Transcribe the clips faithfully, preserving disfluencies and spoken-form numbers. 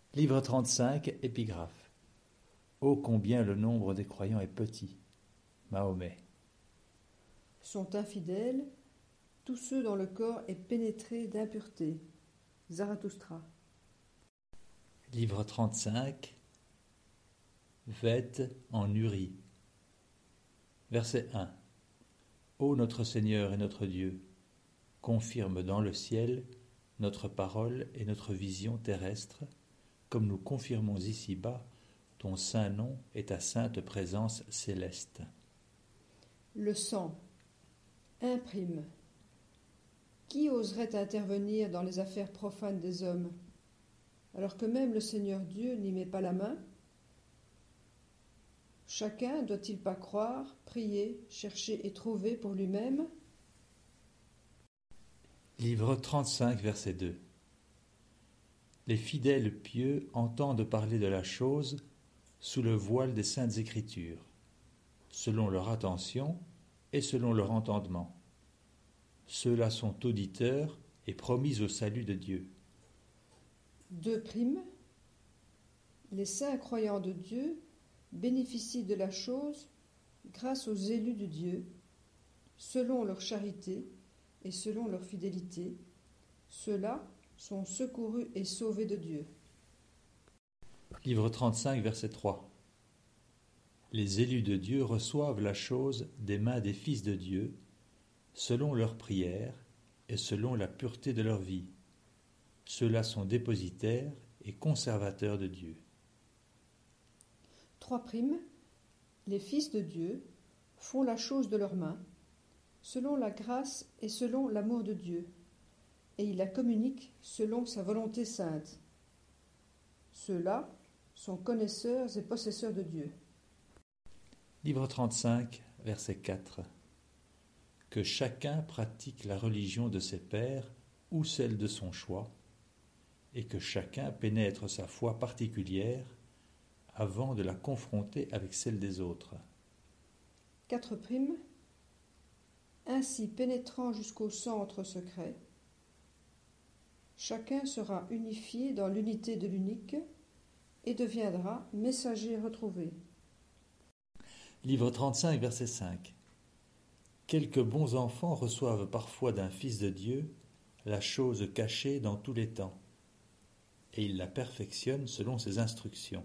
Livre trente-cinq, épigraphe. Ô combien le nombre des croyants est petit. Mahomet. Sont infidèles tous ceux dont le corps est pénétré d'impureté. Zarathustra. Livre trente-cinq, Vêtes en Uri. Verset un. Ô notre Seigneur et notre Dieu, confirme dans le ciel notre parole et notre vision terrestre, comme nous confirmons ici-bas ton saint nom et ta sainte présence céleste. Le sang. Imprime. Qui oserait intervenir dans les affaires profanes des hommes, alors que même le Seigneur Dieu n'y met pas la main? Chacun doit-il pas croire, prier, chercher et trouver pour lui-même? Livre trente-cinq, verset deux. Les fidèles pieux entendent parler de la chose sous le voile des saintes écritures, selon leur attention et selon leur entendement. Ceux-là sont auditeurs et promis au salut de Dieu. Deux primes. Les saints croyants de Dieu bénéficient de la chose grâce aux élus de Dieu, selon leur charité et selon leur fidélité. Ceux-là sont secourus et sauvés de Dieu. Livre trente-cinq, verset trois. Les élus de Dieu reçoivent la chose des mains des fils de Dieu, selon leur prière et selon la pureté de leur vie. Ceux-là sont dépositaires et conservateurs de Dieu. Trois primes. Les fils de Dieu font la chose de leurs mains, selon la grâce et selon l'amour de Dieu, et ils la communiquent selon sa volonté sainte. Ceux-là sont connaisseurs et possesseurs de Dieu. Livre trente-cinq, verset quatre. Que chacun pratique la religion de ses pères ou celle de son choix, et que chacun pénètre sa foi particulière avant de la confronter avec celle des autres. Quatre primes. Ainsi pénétrant jusqu'au centre secret, chacun sera unifié dans l'unité de l'unique et deviendra messager retrouvé. Livre trente-cinq, verset cinq. Quelques bons enfants reçoivent parfois d'un Fils de Dieu la chose cachée dans tous les temps, et ils la perfectionnent selon ses instructions.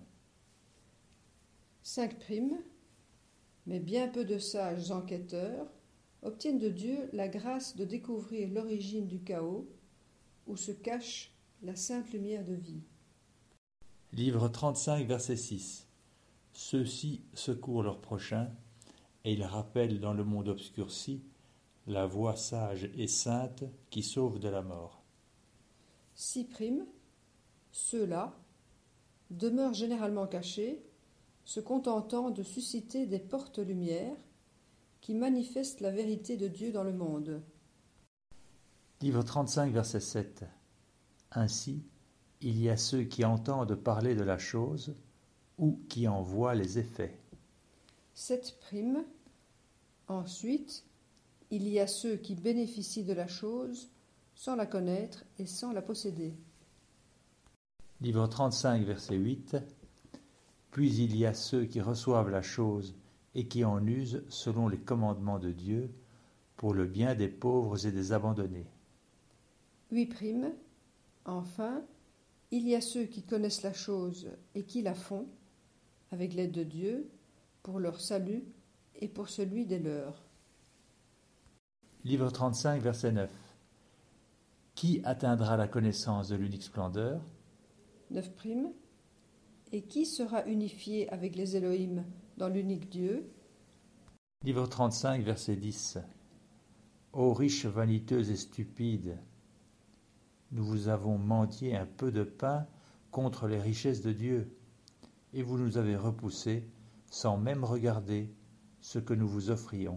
Cinq primes. Mais bien peu de sages enquêteurs obtiennent de Dieu la grâce de découvrir l'origine du chaos où se cache la sainte lumière de vie. Livre trente-cinq, verset six. Ceux-ci secourent leurs prochains, et ils rappellent dans le monde obscurci la voie sage et sainte qui sauve de la mort. Six primes. Ceux-là demeurent généralement cachés, se contentant de susciter des portes-lumières qui manifestent la vérité de Dieu dans le monde. Livre trente-cinq, verset sept. Ainsi, il y a ceux qui entendent parler de la chose ou qui en voient les effets. Sept primes. Ensuite, il y a ceux qui bénéficient de la chose sans la connaître et sans la posséder. Livre trente-cinq, verset huit. Puis il y a ceux qui reçoivent la chose et qui en usent selon les commandements de Dieu pour le bien des pauvres et des abandonnés. Huit primes. Enfin, il y a ceux qui connaissent la chose et qui la font, avec l'aide de Dieu, pour leur salut et pour celui des leurs. Livre trente-cinq, verset neuf. Qui atteindra la connaissance de l'unique splendeur? Neuf primes. Et qui sera unifié avec les Élohim dans l'unique Dieu? Livre trente-cinq, verset dix. Ô riches vaniteux et stupides, nous vous avons mendié un peu de pain contre les richesses de Dieu, et vous nous avez repoussés sans même regarder ce que nous vous offrions.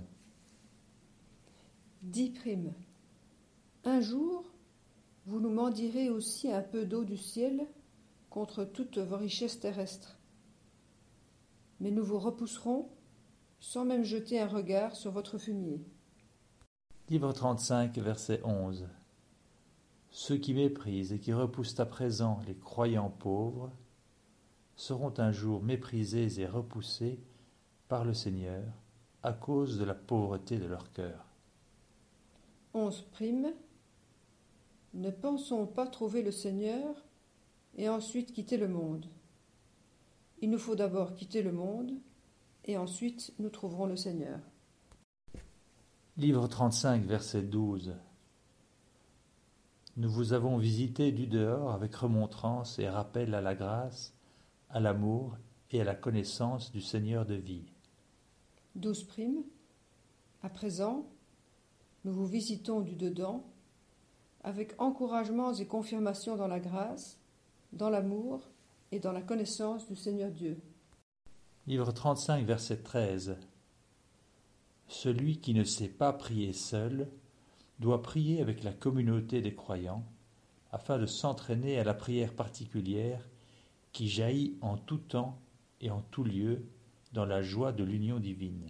Dix primes. Un jour, vous nous mendierez aussi un peu d'eau du ciel contre toutes vos richesses terrestres. Mais nous vous repousserons sans même jeter un regard sur votre fumier. Livre trente-cinq, verset onze. Ceux qui méprisent et qui repoussent à présent les croyants pauvres seront un jour méprisés et repoussés par le Seigneur à cause de la pauvreté de leur cœur. Onze prime. Ne pensons pas trouver le Seigneur et ensuite quitter le monde. Il nous faut d'abord quitter le monde et ensuite nous trouverons le Seigneur. Livre trente-cinq, verset douze. Nous vous avons visité du dehors avec remontrance et rappel à la grâce, à l'amour et à la connaissance du Seigneur de vie. Douze prime. À présent, nous vous visitons du dedans avec encouragements et confirmations dans la grâce, dans l'amour et dans la connaissance du Seigneur Dieu. Livre trente-cinq, verset treize. Celui qui ne sait pas prier seul doit prier avec la communauté des croyants afin de s'entraîner à la prière particulière qui jaillit en tout temps et en tout lieu dans la joie de l'union divine.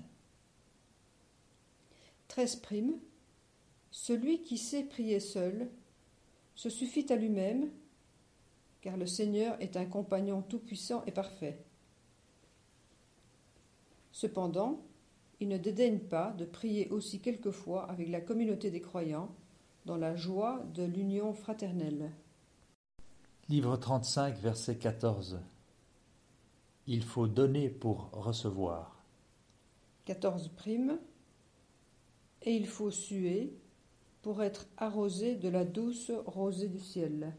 Treize prime. Celui qui sait prier seul se suffit à lui-même, car le Seigneur est un compagnon tout-puissant et parfait. Cependant, il ne dédaigne pas de prier aussi quelquefois avec la communauté des croyants dans la joie de l'union fraternelle. Livre trente-cinq, verset quatorze. Il faut donner pour recevoir. Quatorze prime. Et il faut suer pour être arrosé de la douce rosée du ciel.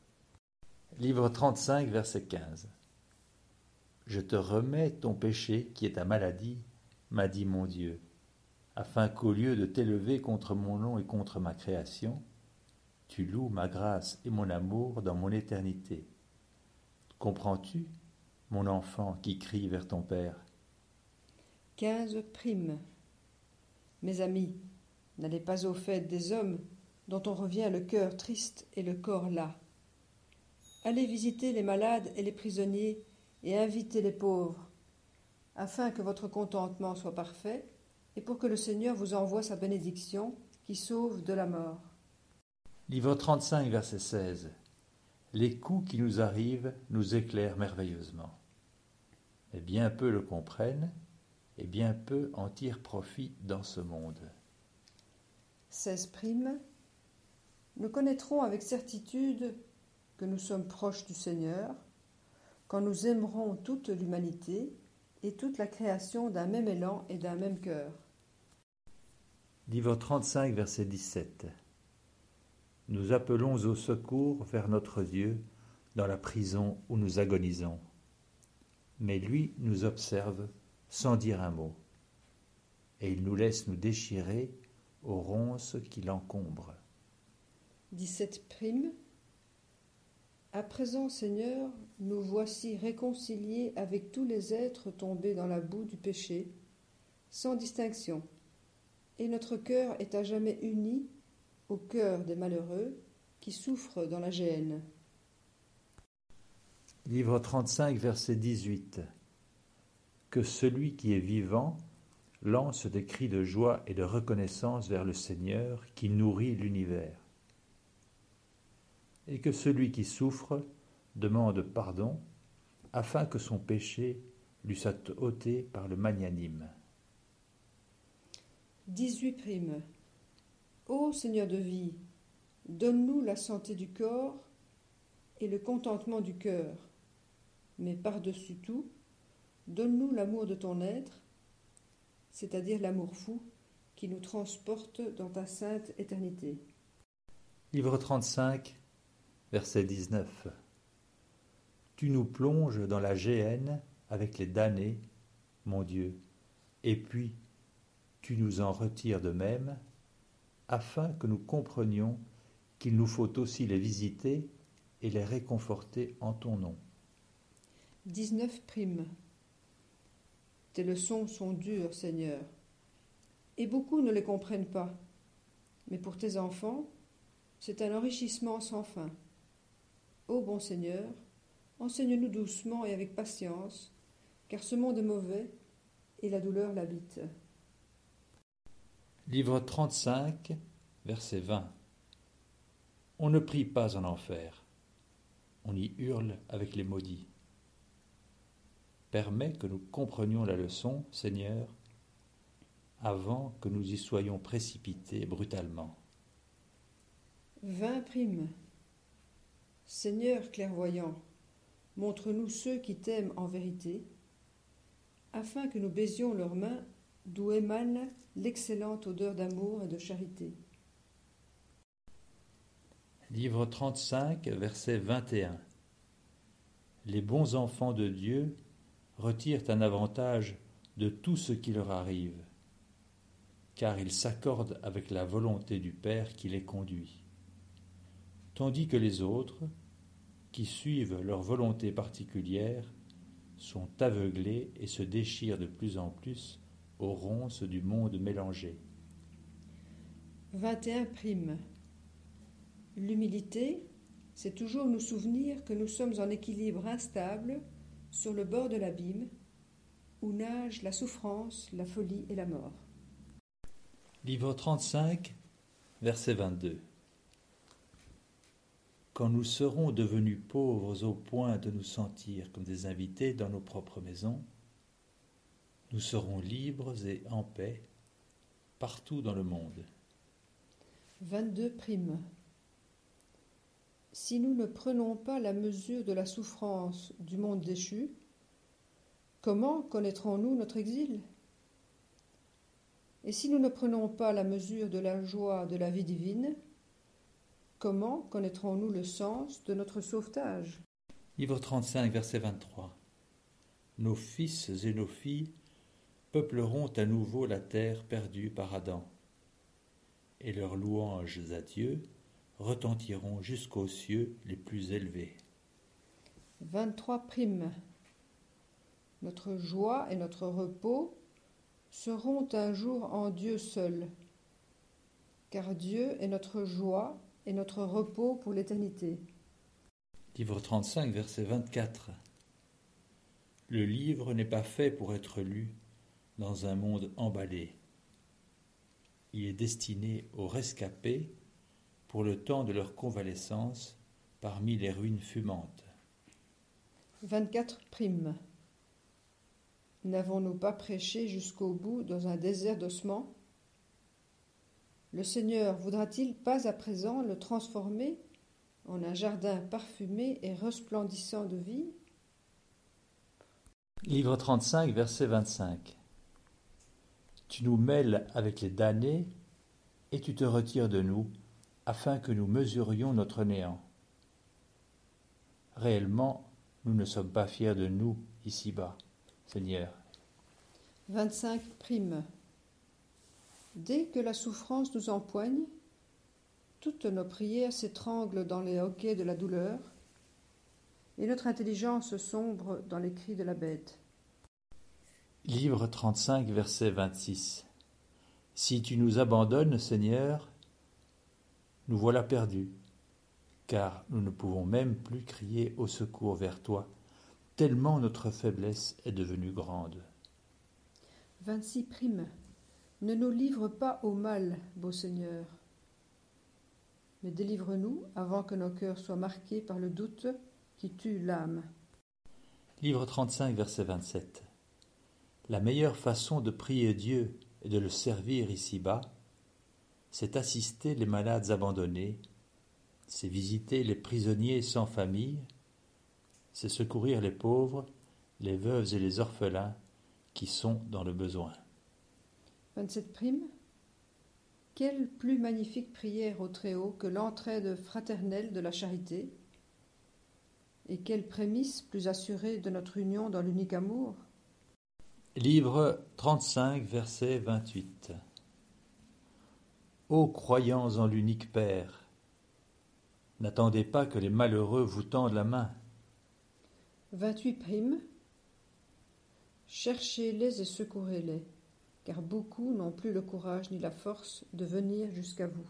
Livre trente-cinq, verset quinze. Je te remets ton péché qui est ta maladie, m'a dit mon Dieu, afin qu'au lieu de t'élever contre mon nom et contre ma création, tu loues ma grâce et mon amour dans mon éternité. Comprends-tu, mon enfant qui crie vers ton Père? Quinze prime. Mes amis, n'allez pas au fait des hommes dont on revient le cœur triste et le corps las. Allez visiter les malades et les prisonniers et invitez les pauvres, afin que votre contentement soit parfait et pour que le Seigneur vous envoie sa bénédiction qui sauve de la mort. Livre trente-cinq, verset seize. Les coups qui nous arrivent nous éclairent merveilleusement. Mais bien peu le comprennent et bien peu en tirent profit dans ce monde. Seize prime. Nous connaîtrons avec certitude que nous sommes proches du Seigneur quand nous aimerons toute l'humanité et toute la création d'un même élan et d'un même cœur. Livre trente-cinq, verset dix-sept. Nous appelons au secours vers notre Dieu dans la prison où nous agonisons. Mais lui nous observe sans dire un mot, et il nous laisse nous déchirer aux ronces qui l'encombrent. Dix-sept prime. À présent, Seigneur, nous voici réconciliés avec tous les êtres tombés dans la boue du péché, sans distinction, et notre cœur est à jamais uni au cœur des malheureux qui souffrent dans la géhenne. Livre trente-cinq, verset dix-huit. Que celui qui est vivant lance des cris de joie et de reconnaissance vers le Seigneur qui nourrit l'univers. Et que celui qui souffre demande pardon afin que son péché lui soit ôté par le magnanime. Dix-huit prime. Ô Seigneur de vie, donne-nous la santé du corps et le contentement du cœur, mais par-dessus tout, donne-nous l'amour de ton être, c'est-à-dire l'amour fou qui nous transporte dans ta sainte éternité. Livre trente-cinq, verset dix-neuf. Tu nous plonges dans la géhenne avec les damnés, mon Dieu, et puis tu nous en retires de même, afin que nous comprenions qu'il nous faut aussi les visiter et les réconforter en ton nom. Dix-neuf prime. Tes leçons sont dures, Seigneur, et beaucoup ne les comprennent pas. Mais pour tes enfants, c'est un enrichissement sans fin. Ô bon Seigneur, enseigne-nous doucement et avec patience, car ce monde est mauvais et la douleur l'habite. Livre trente-cinq, verset vingt. On ne prie pas en enfer, on y hurle avec les maudits. Permets que nous comprenions la leçon, Seigneur, avant que nous y soyons précipités brutalement. vingt primes. Seigneur clairvoyant, montre-nous ceux qui t'aiment en vérité, afin que nous baisions leurs mains d'où émane l'excellente odeur d'amour et de charité. Livre trente-cinq, verset vingt et un. Les bons enfants de Dieu retirent un avantage de tout ce qui leur arrive, car ils s'accordent avec la volonté du Père qui les conduit. Tandis que les autres, qui suivent leur volonté particulière, sont aveuglés et se déchirent de plus en plus aux ronces du monde mélangé. vingt et un primes. L'humilité, c'est toujours nous souvenir que nous sommes en équilibre instable sur le bord de l'abîme, où nagent la souffrance, la folie et la mort. Livre trente-cinq, verset vingt-deux. Quand nous serons devenus pauvres au point de nous sentir comme des invités dans nos propres maisons, nous serons libres et en paix partout dans le monde. vingt-deux primes. Si nous ne prenons pas la mesure de la souffrance du monde déchu, comment connaîtrons-nous notre exil? Et si nous ne prenons pas la mesure de la joie de la vie divine, comment connaîtrons-nous le sens de notre sauvetage? Livre trente-cinq, verset vingt-trois. Nos fils et nos filles peupleront à nouveau la terre perdue par Adam, et leurs louanges à Dieu retentiront jusqu'aux cieux les plus élevés. vingt-trois primes. Notre joie et notre repos seront un jour en Dieu seul, car Dieu est notre joie et notre repos pour l'éternité. Livre trente-cinq, verset vingt-quatre. Le livre n'est pas fait pour être lu dans un monde emballé. Il est destiné aux rescapés pour le temps de leur convalescence parmi les ruines fumantes. vingt-quatre primes. N'avons-nous pas prêché jusqu'au bout dans un désert d'ossements? Le Seigneur voudra-t-il pas à présent le transformer en un jardin parfumé et resplendissant de vie? Livre trente-cinq, verset vingt-cinq. Tu nous mêles avec les damnés et tu te retires de nous, afin que nous mesurions notre néant. Réellement, nous ne sommes pas fiers de nous ici-bas, Seigneur. vingt-cinq primes. Dès que la souffrance nous empoigne, toutes nos prières s'étranglent dans les hoquets de la douleur, et notre intelligence sombre dans les cris de la bête. Livre trente-cinq, verset vingt-six. Si tu nous abandonnes, Seigneur, nous voilà perdus, car nous ne pouvons même plus crier au secours vers toi, tellement notre faiblesse est devenue grande. vingt-six primes. Ne nous livre pas au mal, beau Seigneur, mais délivre-nous avant que nos cœurs soient marqués par le doute qui tue l'âme. Livre trente-cinq, verset vingt-sept. La meilleure façon de prier Dieu et de le servir ici-bas, c'est assister les malades abandonnés, c'est visiter les prisonniers sans famille, c'est secourir les pauvres, les veuves et les orphelins qui sont dans le besoin. vingt-sept primes. Quelle plus magnifique prière au Très-Haut que l'entraide fraternelle de la charité, et quelle prémisse plus assurée de notre union dans l'unique amour? Livre trente-cinq, verset vingt-huit. Ô croyants en l'unique Père, n'attendez pas que les malheureux vous tendent la main. vingt-huit primes. Cherchez-les et secourez-les, car beaucoup n'ont plus le courage ni la force de venir jusqu'à vous.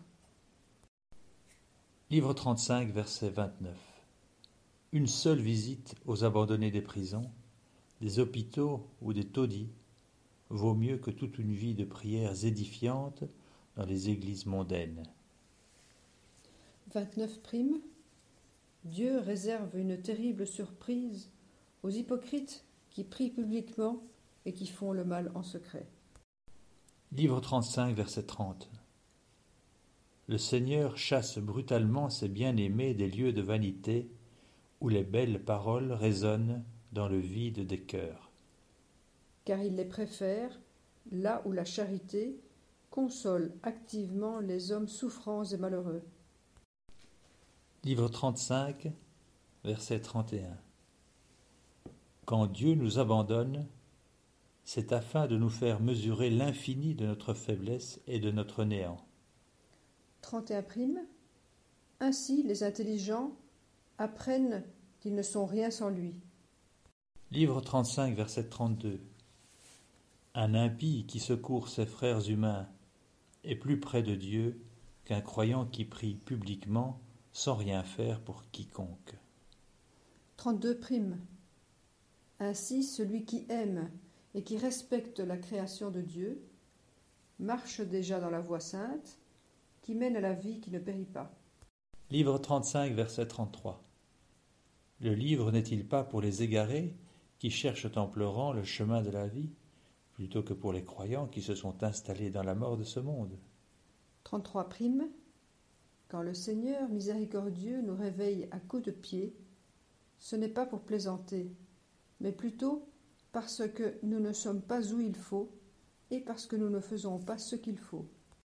Livre trente-cinq, verset vingt-neuf. Une seule visite aux abandonnés des prisons, des hôpitaux ou des taudis vaut mieux que toute une vie de prières édifiantes dans les églises mondaines. vingt-neuf prime. Dieu réserve une terrible surprise aux hypocrites qui prient publiquement et qui font le mal en secret. Livre trente-cinq, verset trente. Le Seigneur chasse brutalement ses bien-aimés des lieux de vanité où les belles paroles résonnent dans le vide des cœurs. Car il les préfère là où la charité console activement les hommes souffrants et malheureux. Livre trente-cinq, verset trente et un. Quand Dieu nous abandonne, c'est afin de nous faire mesurer l'infini de notre faiblesse et de notre néant. trente et un prime. Ainsi les intelligents apprennent qu'ils ne sont rien sans lui. Livre trente-cinq, verset trente-deux. Un impie qui secourt ses frères humains est plus près de Dieu qu'un croyant qui prie publiquement sans rien faire pour quiconque. trente-deux prime. Ainsi celui qui aime et qui respecte la création de Dieu marche déjà dans la voie sainte qui mène à la vie qui ne périt pas. Livre trente-cinq, verset trente-trois. Le livre n'est-il pas pour les égarés qui cherchent en pleurant le chemin de la vie, plutôt que pour les croyants qui se sont installés dans la mort de ce monde? trente-trois prime. Quand le Seigneur miséricordieux nous réveille à coups de pied, ce n'est pas pour plaisanter, mais plutôt parce que nous ne sommes pas où il faut et parce que nous ne faisons pas ce qu'il faut.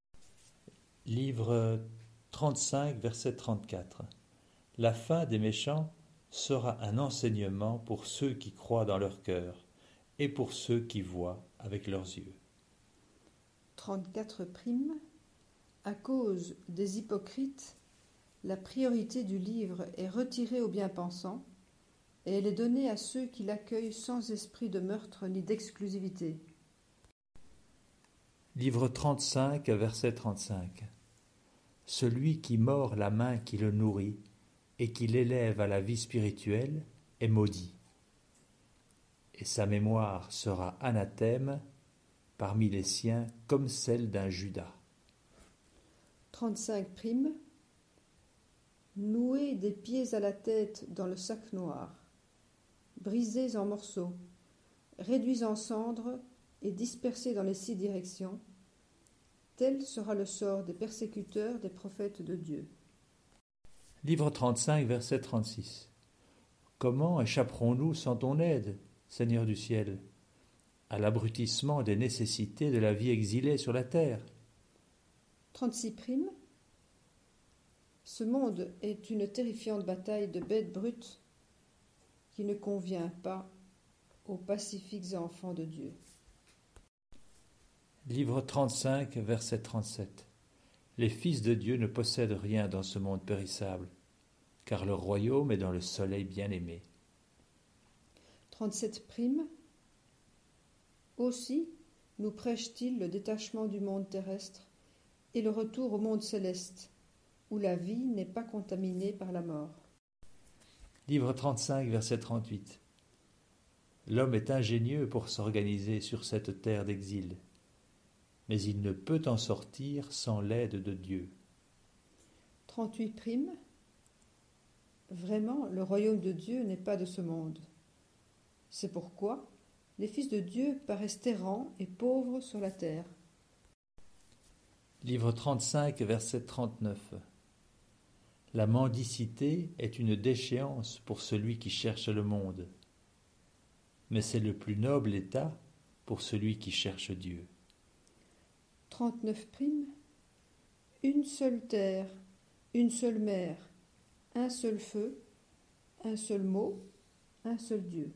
Livre trente-cinq, verset trente-quatre. La fin des méchants sera un enseignement pour ceux qui croient dans leur cœur et pour ceux qui voient avec leurs yeux. trente-quatre prime. À cause des hypocrites, la priorité du livre est retirée aux bien-pensants et elle est donnée à ceux qui l'accueillent sans esprit de meurtre ni d'exclusivité. Livre trente-cinq, verset trente-cinq. Celui qui mord la main qui le nourrit et qui l'élève à la vie spirituelle est maudit, et sa mémoire sera anathème parmi les siens comme celle d'un Judas. trente-cinq prime. Noués des pieds à la tête dans le sac noir, brisés en morceaux, réduits en cendres et dispersés dans les six directions, tel sera le sort des persécuteurs des prophètes de Dieu. Livre trente-cinq, verset trente-six. Comment échapperons-nous sans ton aide, Seigneur du ciel, à l'abrutissement des nécessités de la vie exilée sur la terre? trente-six prime. Ce monde est une terrifiante bataille de bêtes brutes qui ne convient pas aux pacifiques enfants de Dieu. Livre trente-cinq, verset trente-sept. Les fils de Dieu ne possèdent rien dans ce monde périssable, car leur royaume est dans le soleil bien-aimé. trente-sept prime. Aussi nous prêche-t-il le détachement du monde terrestre et le retour au monde céleste, où la vie n'est pas contaminée par la mort. Livre trente-cinq, verset trente-huit. L'homme est ingénieux pour s'organiser sur cette terre d'exil, mais il ne peut en sortir sans l'aide de Dieu. trente-huit prime. Vraiment, le royaume de Dieu n'est pas de ce monde. C'est pourquoi les fils de Dieu paraissent errants et pauvres sur la terre. Livre trente-cinq, verset trente-neuf. La mendicité est une déchéance pour celui qui cherche le monde, mais c'est le plus noble état pour celui qui cherche Dieu. trente-neuf prime. Une seule terre, une seule mer, un seul feu, un seul mot, un seul Dieu.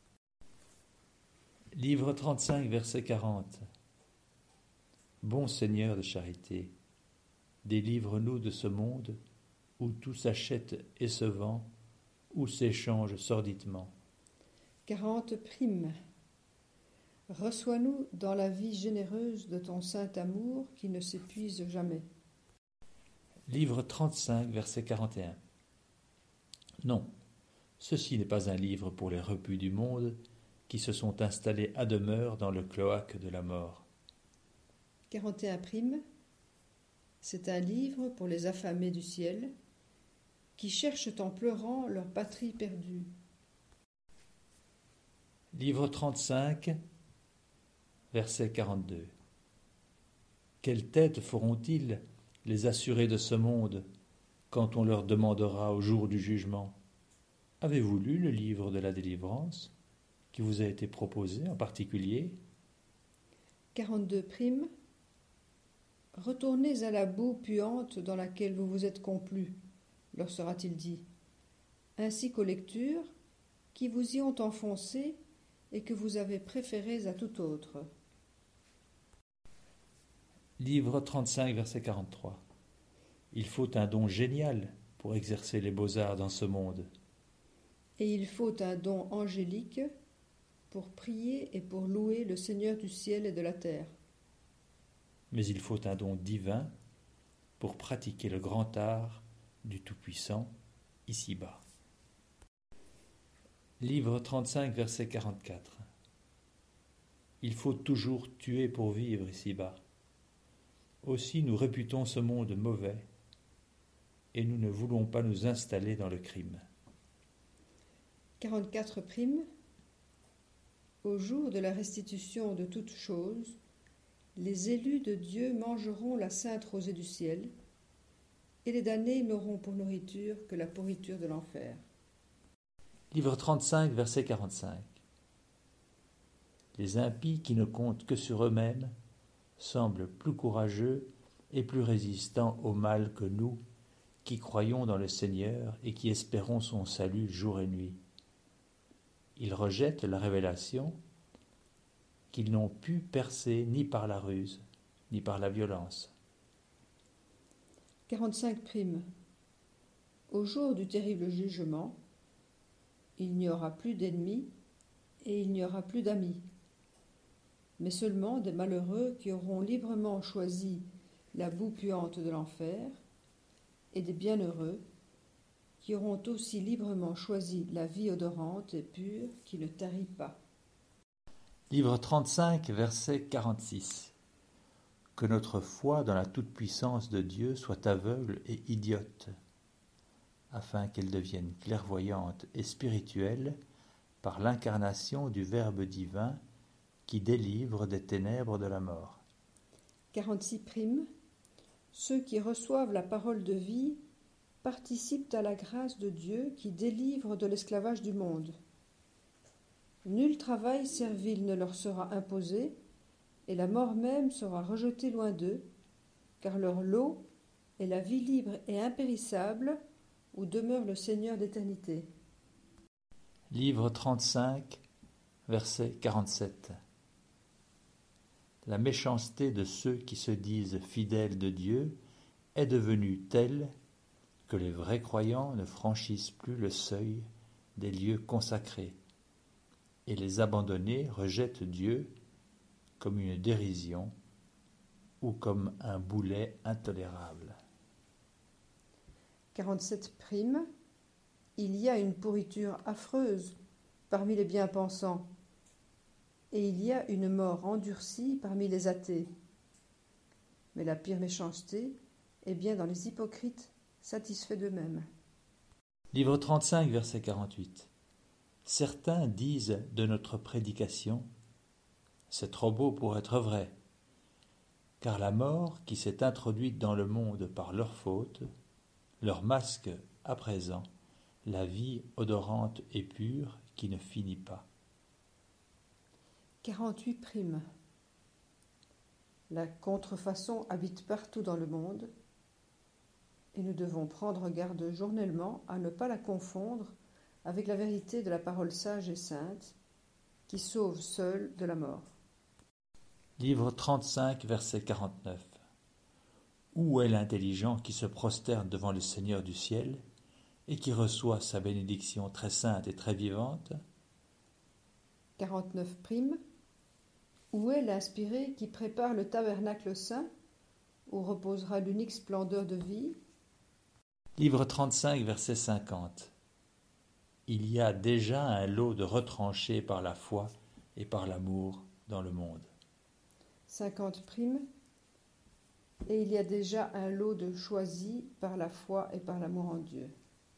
Livre trente-cinq, verset quarante. Bon Seigneur de charité, délivre-nous de ce monde où tout s'achète et se vend, où s'échange sordidement. quarante prime. Reçois-nous dans la vie généreuse de ton saint amour qui ne s'épuise jamais. Livre trente-cinq, verset quarante et un. Non, ceci n'est pas un livre pour les repus du monde qui se sont installés à demeure dans le cloaque de la mort. quarante et un prime. C'est un livre pour les affamés du ciel qui cherchent en pleurant leur patrie perdue. Livre trente-cinq, verset quarante-deux. Quelle tête feront-ils, les assurés de ce monde, quand on leur demandera au jour du jugement : avez-vous lu le livre de la délivrance qui vous a été proposé en particulier ? quarante-deux prime. Retournez à la boue puante dans laquelle vous vous êtes complus, leur sera-t-il dit, ainsi qu'aux lectures qui vous y ont enfoncé et que vous avez préférées à tout autre. Livre trente-cinq, verset quarante-trois. Il faut un don génial pour exercer les beaux-arts dans ce monde. Et il faut un don angélique pour prier et pour louer le Seigneur du ciel et de la terre. Mais il faut un don divin pour pratiquer le grand art du Tout-Puissant ici-bas. Livre trente-cinq, verset quarante-quatre. Il faut toujours tuer pour vivre ici-bas. Aussi nous réputons ce monde mauvais et nous ne voulons pas nous installer dans le crime. quarante-quatre prime. Au jour de la restitution de toutes choses, les élus de Dieu mangeront la sainte rosée du ciel, et les damnés n'auront pour nourriture que la pourriture de l'enfer. Livre trente-cinq, verset quarante-cinq. Les impies qui ne comptent que sur eux-mêmes semblent plus courageux et plus résistants au mal que nous, qui croyons dans le Seigneur et qui espérons son salut jour et nuit. Ils rejettent la révélation qu'ils n'ont pu percer ni par la ruse, ni par la violence. quarante-cinq prime. Au jour du terrible jugement, il n'y aura plus d'ennemis et il n'y aura plus d'amis, mais seulement des malheureux qui auront librement choisi la boue puante de l'enfer, et des bienheureux qui auront aussi librement choisi la vie odorante et pure qui ne tarit pas. Livre trente-cinq, verset quarante-six. Que notre foi dans la toute-puissance de Dieu soit aveugle et idiote, afin qu'elle devienne clairvoyante et spirituelle par l'incarnation du Verbe divin qui délivre des ténèbres de la mort. quarante-six prime. Ceux qui reçoivent la parole de vie participent à la grâce de Dieu qui délivre de l'esclavage du monde. Nul travail servile ne leur sera imposé, et la mort même sera rejetée loin d'eux, car leur lot est la vie libre et impérissable où demeure le Seigneur d'éternité. Livre trente-cinq, verset quarante-sept. La méchanceté de ceux qui se disent fidèles de Dieu est devenue telle que les vrais croyants ne franchissent plus le seuil des lieux consacrés, et les abandonnés rejettent Dieu comme une dérision ou comme un boulet intolérable. quarante-sept prime. Il y a une pourriture affreuse parmi les bien-pensants, et il y a une mort endurcie parmi les athées. Mais la pire méchanceté est bien dans les hypocrites satisfaits d'eux-mêmes. Livre trente-cinq, verset quarante-huit. Certains disent de notre prédication : c'est trop beau pour être vrai, car la mort qui s'est introduite dans le monde par leur faute leur masque à présent la vie odorante et pure qui ne finit pas. quarante-huit prime. La contrefaçon habite partout dans le monde, et nous devons prendre garde journellement à ne pas la confondre avec la vérité de la parole sage et sainte, qui sauve seule de la mort. Livre trente-cinq, verset quarante-neuf. Où est l'intelligent qui se prosterne devant le Seigneur du ciel et qui reçoit sa bénédiction très sainte et très vivante ? quarante-neuf prime. Où est l'inspiré qui prépare le tabernacle saint, où reposera l'unique splendeur de vie ? Livre trente-cinq, verset cinquante. Il y a déjà un lot de retranchés par la foi et par l'amour dans le monde. cinquante prime. Et il y a déjà un lot de choisis par la foi et par l'amour en Dieu.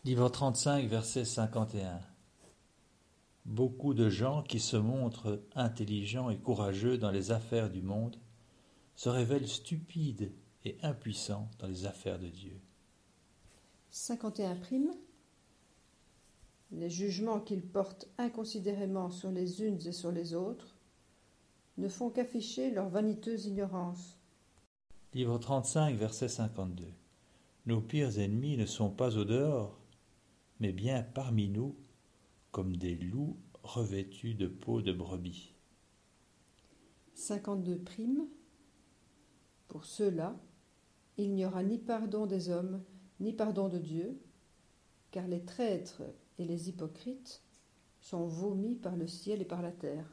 Livre trente-cinq, verset cinquante et un. Beaucoup de gens qui se montrent intelligents et courageux dans les affaires du monde se révèlent stupides et impuissants dans les affaires de Dieu. cinquante et un prime. Les jugements qu'ils portent inconsidérément sur les unes et sur les autres ne font qu'afficher leur vaniteuse ignorance. Livre trente-cinq, verset cinquante-deux. Nos pires ennemis ne sont pas au dehors, mais bien parmi nous, comme des loups revêtus de peau de brebis. cinquante-deux prime. Pour ceux-là, il n'y aura ni pardon des hommes, ni pardon de Dieu, car les traîtres et les hypocrites sont vomis par le ciel et par la terre.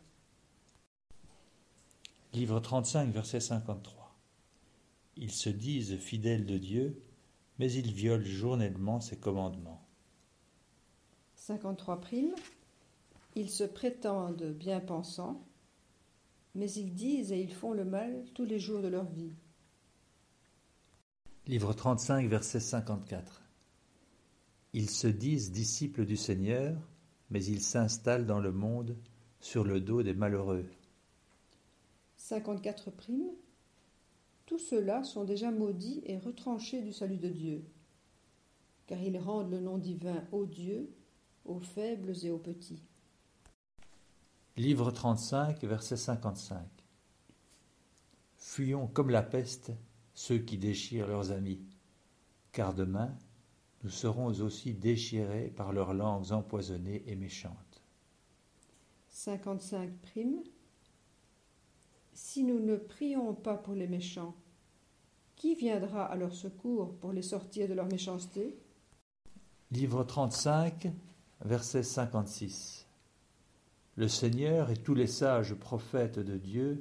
Livre trente-cinq, verset cinquante-trois. Ils se disent fidèles de Dieu, mais ils violent journellement ses commandements. cinquante-trois prime. Ils se prétendent bien pensants, mais ils disent et ils font le mal tous les jours de leur vie. Livre trente-cinq, verset cinquante-quatre. Ils se disent disciples du Seigneur, mais ils s'installent dans le monde sur le dos des malheureux. cinquante-quatre prime. Tous ceux-là sont déjà maudits et retranchés du salut de Dieu, car ils rendent le nom divin odieux aux faibles et aux petits. Livre trente-cinq, verset cinquante-cinq. Fuyons comme la peste ceux qui déchirent leurs amis, car demain nous serons aussi déchirés par leurs langues empoisonnées et méchantes. cinquante-cinq prime. Si nous ne prions pas pour les méchants, qui viendra à leur secours pour les sortir de leur méchanceté ? Livre trente-cinq, verset cinquante-six. Le Seigneur et tous les sages prophètes de Dieu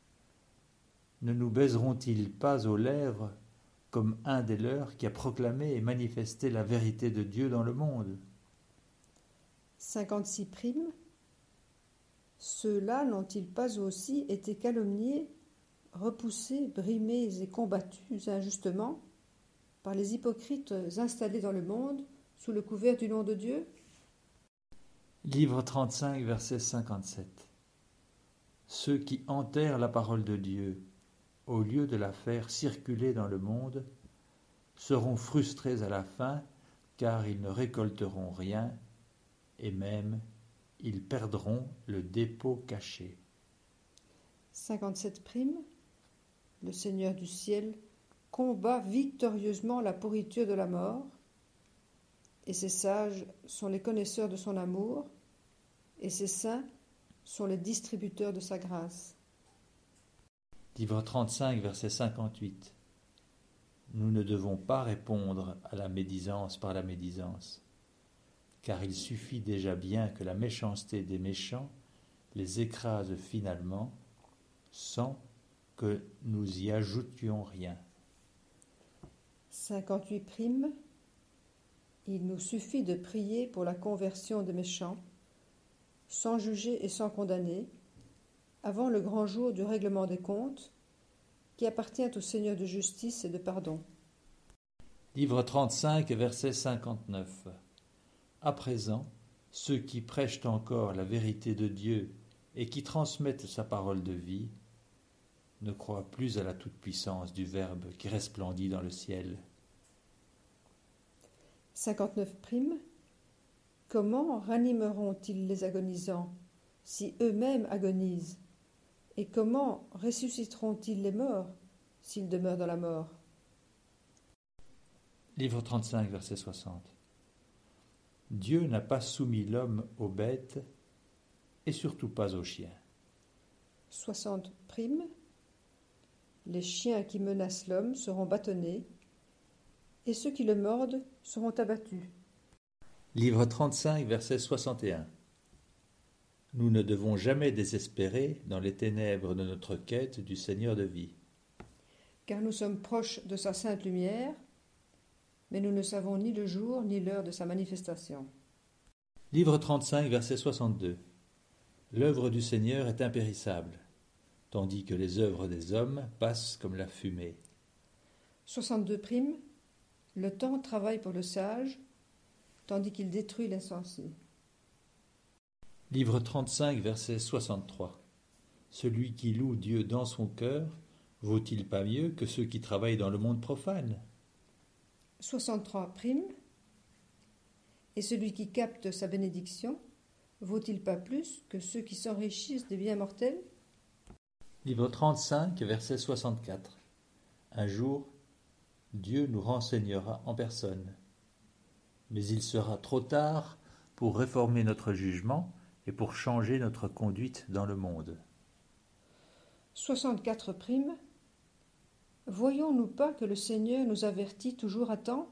ne nous baiseront-ils pas aux lèvres comme un des leurs qui a proclamé et manifesté la vérité de Dieu dans le monde ? cinquante-six prime. Ceux-là n'ont-ils pas aussi été calomniés, repoussés, brimés et combattus injustement par les hypocrites installés dans le monde sous le couvert du nom de Dieu ? Livre trente-cinq, verset cinquante-sept. Ceux qui enterrent la parole de Dieu, au lieu de la faire circuler dans le monde, seront frustrés à la fin, car ils ne récolteront rien, et même ils perdront le dépôt caché. cinquante-sept prime. Le Seigneur du ciel combat victorieusement la pourriture de la mort, et ses sages sont les connaisseurs de son amour, et ses saints sont les distributeurs de sa grâce. Livre trente-cinq, verset cinquante-huit. Nous ne devons pas répondre à la médisance par la médisance, car il suffit déjà bien que la méchanceté des méchants les écrase finalement, sans que nous y ajoutions rien. cinquante-huit prime. Il nous suffit de prier pour la conversion des méchants, sans juger et sans condamner, avant le grand jour du règlement des comptes, qui appartient au Seigneur de justice et de pardon. Livre trente-cinq, verset cinquante-neuf. À présent, ceux qui prêchent encore la vérité de Dieu et qui transmettent sa parole de vie ne croient plus à la toute-puissance du Verbe qui resplendit dans le ciel. cinquante-neuf prime. Comment ranimeront-ils les agonisants si eux-mêmes agonisent ? Et comment ressusciteront-ils les morts s'ils demeurent dans la mort ? Livre trente-cinq, verset soixante. Dieu n'a pas soumis l'homme aux bêtes et surtout pas aux chiens. soixante prime. Les chiens qui menacent l'homme seront bâtonnés, et ceux qui le mordent seront abattus. Livre trente-cinq, verset soixante et un. Nous ne devons jamais désespérer dans les ténèbres de notre quête du Seigneur de vie. Car nous sommes proches de sa sainte lumière, mais nous ne savons ni le jour ni l'heure de sa manifestation. Livre trente-cinq, verset soixante-deux. L'œuvre du Seigneur est impérissable, tandis que les œuvres des hommes passent comme la fumée. soixante-deux prime. Le temps travaille pour le sage, tandis qu'il détruit l'insensé. Livre trente-cinq, verset soixante-trois. Celui qui loue Dieu dans son cœur, vaut-il pas mieux que ceux qui travaillent dans le monde profane? soixante-trois prime. Et celui qui capte sa bénédiction, vaut-il pas plus que ceux qui s'enrichissent des biens mortels? Livre trente-cinq, verset soixante-quatre. Un jour, Dieu nous renseignera en personne. Mais il sera trop tard pour réformer notre jugement et pour changer notre conduite dans le monde. soixante-quatre prime. Voyons-nous pas que le Seigneur nous avertit toujours à temps?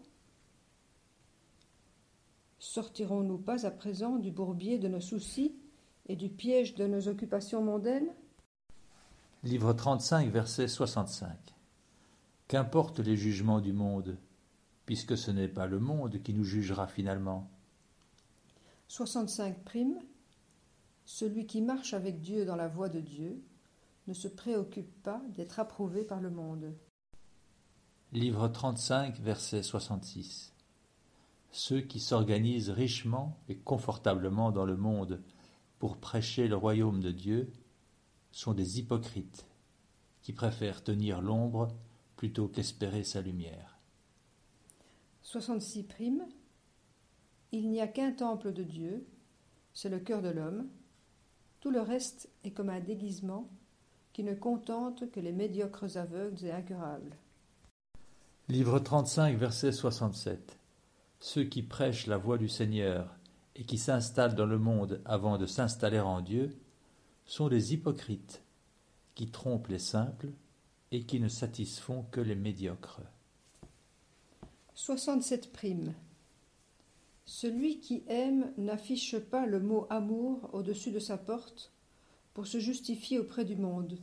Sortirons-nous pas à présent du bourbier de nos soucis et du piège de nos occupations mondaines? Livre trente-cinq, verset soixante-cinq. Qu'importent les jugements du monde, puisque ce n'est pas le monde qui nous jugera finalement. soixante-cinq prime. Celui qui marche avec Dieu dans la voie de Dieu ne se préoccupe pas d'être approuvé par le monde. Livre trente-cinq, verset soixante-six. Ceux qui s'organisent richement et confortablement dans le monde pour prêcher le royaume de Dieu sont des hypocrites qui préfèrent tenir l'ombre plutôt qu'espérer sa lumière. soixante-six prime. Il n'y a qu'un temple de Dieu, c'est le cœur de l'homme. Tout le reste est comme un déguisement qui ne contente que les médiocres aveugles et incurables. Livre trente-cinq, verset soixante-sept. Ceux qui prêchent la voix du Seigneur et qui s'installent dans le monde avant de s'installer en Dieu sont des hypocrites qui trompent les simples et qui ne satisfont que les médiocres. soixante-sept prime. Celui qui aime n'affiche pas le mot amour au-dessus de sa porte pour se justifier auprès du monde.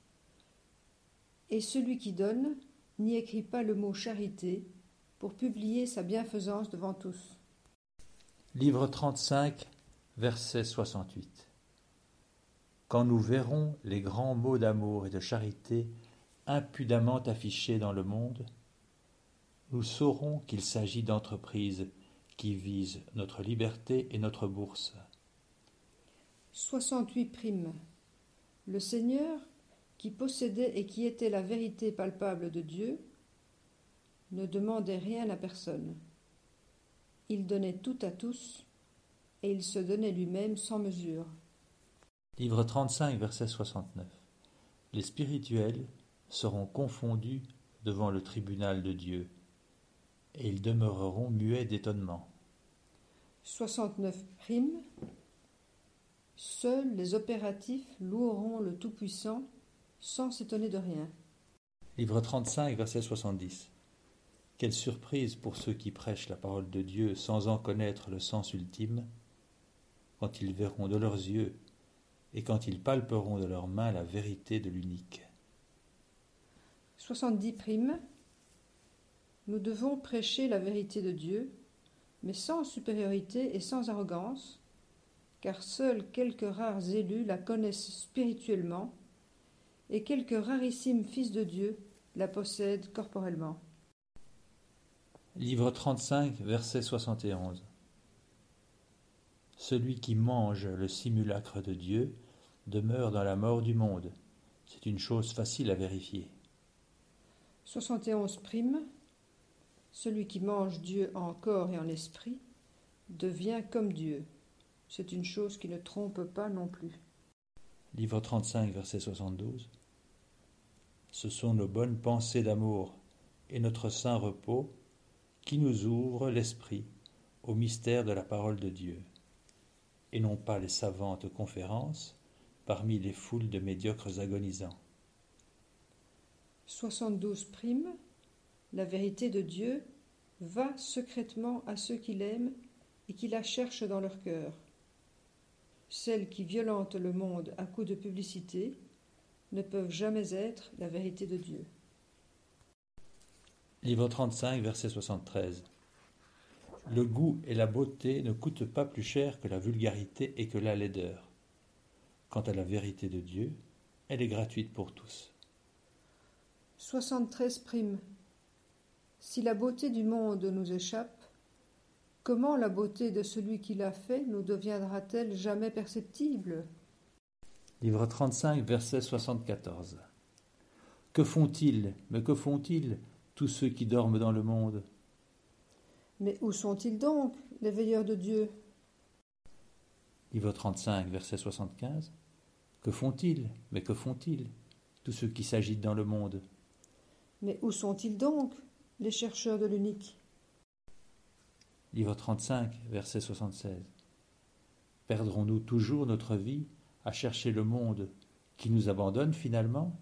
Et celui qui donne n'y écrit pas le mot charité pour publier sa bienfaisance devant tous. Livre trente-cinq, verset soixante-huit. Quand nous verrons les grands mots d'amour et de charité impudemment affichés dans le monde, nous saurons qu'il s'agit d'entreprises qui visent notre liberté et notre bourse. soixante-huit prime. Le Seigneur, qui possédait et qui était la vérité palpable de Dieu, ne demandait rien à personne. Il donnait tout à tous, et il se donnait lui-même sans mesure. Livre trente-cinq, verset soixante-neuf. Les spirituels seront confondus devant le tribunal de Dieu, et ils demeureront muets d'étonnement. soixante-neuf prime. Seuls les opératifs loueront le Tout-Puissant sans s'étonner de rien. Livre trente-cinq, verset soixante-dix. Quelle surprise pour ceux qui prêchent la parole de Dieu sans en connaître le sens ultime, quand ils verront de leurs yeux et quand ils palperont de leurs mains la vérité de l'unique. soixante-dix prime. Nous devons prêcher la vérité de Dieu, mais sans supériorité et sans arrogance, car seuls quelques rares élus la connaissent spirituellement, et quelques rarissimes fils de Dieu la possèdent corporellement. Livre trente-cinq, verset soixante et onze. Celui qui mange le simulacre de Dieu demeure dans la mort du monde. C'est une chose facile à vérifier. soixante et onze prime. Celui qui mange Dieu en corps et en esprit devient comme Dieu. C'est une chose qui ne trompe pas non plus. Livre trente-cinq, verset soixante-douze. Ce sont nos bonnes pensées d'amour et notre saint repos qui nous ouvrent l'esprit au mystère de la parole de Dieu, et non pas les savantes conférences parmi les foules de médiocres agonisants. soixante-douze prime. La vérité de Dieu va secrètement à ceux qui l'aiment et qui la cherchent dans leur cœur. Celles qui violentent le monde à coups de publicité ne peuvent jamais être la vérité de Dieu. Livre trente-cinq, verset soixante-treize. Le goût et la beauté ne coûtent pas plus cher que la vulgarité et que la laideur. Quant à la vérité de Dieu, elle est gratuite pour tous. soixante-treize prime. Si la beauté du monde nous échappe, Comment la beauté de celui qui l'a fait nous deviendra-t-elle jamais perceptible? Livre trente-cinq, verset soixante-quatorze. Que font-ils, mais que font-ils, tous ceux qui dorment dans le monde? Mais où sont-ils donc, les veilleurs de Dieu? Livre trente-cinq, verset soixante-quinze. Que font-ils, mais que font-ils, tous ceux qui s'agitent dans le monde? Mais où sont-ils donc, les chercheurs de l'unique? Livre trente-cinq, verset soixante-seize. Perdrons-nous toujours notre vie à chercher le monde qui nous abandonne finalement?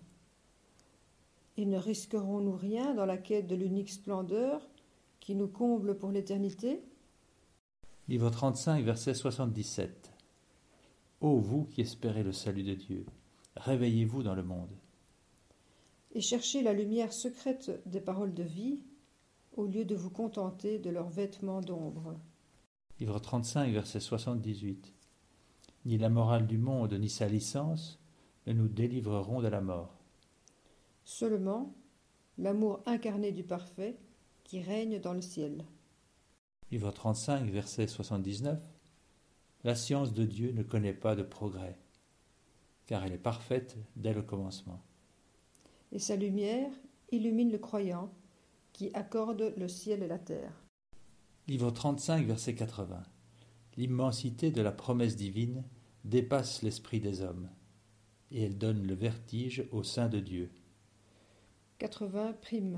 Et ne risquerons-nous rien dans la quête de l'unique splendeur qui nous comble pour l'éternité? Livre trente-cinq, verset soixante-dix-sept. Ô vous qui espérez le salut de Dieu, réveillez-vous dans le monde. Et cherchez la lumière secrète des paroles de vie, au lieu de vous contenter de leurs vêtements d'ombre. Livre trente-cinq, verset soixante-dix-huit. Ni la morale du monde, ni sa licence ne nous délivreront de la mort. Seulement, l'amour incarné du parfait qui règne dans le ciel. Livre trente-cinq, verset soixante-dix-neuf. La science de Dieu ne connaît pas de progrès, car elle est parfaite dès le commencement. Et sa lumière illumine le croyant, qui accorde le ciel et la terre. Livre trente-cinq, verset quatre-vingts. L'immensité de la promesse divine dépasse l'esprit des hommes, et elle donne le vertige au sein de Dieu. quatre-vingts prime.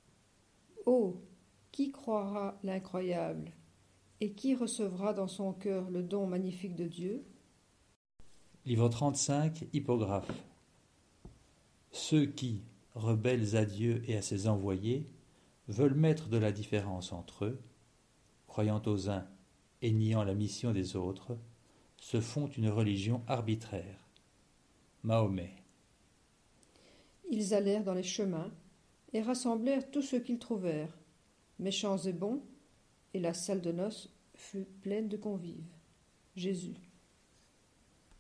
Oh, qui croira l'incroyable, et qui recevra dans son cœur le don magnifique de Dieu? Livre trente-cinq, hippographe. Ceux qui, rebelles à Dieu et à ses envoyés, veulent mettre de la différence entre eux, croyant aux uns et niant la mission des autres, se font une religion arbitraire. Mahomet. Ils allèrent dans les chemins et rassemblèrent tout ce qu'ils trouvèrent, méchants et bons, et la salle de noces fut pleine de convives. Jésus.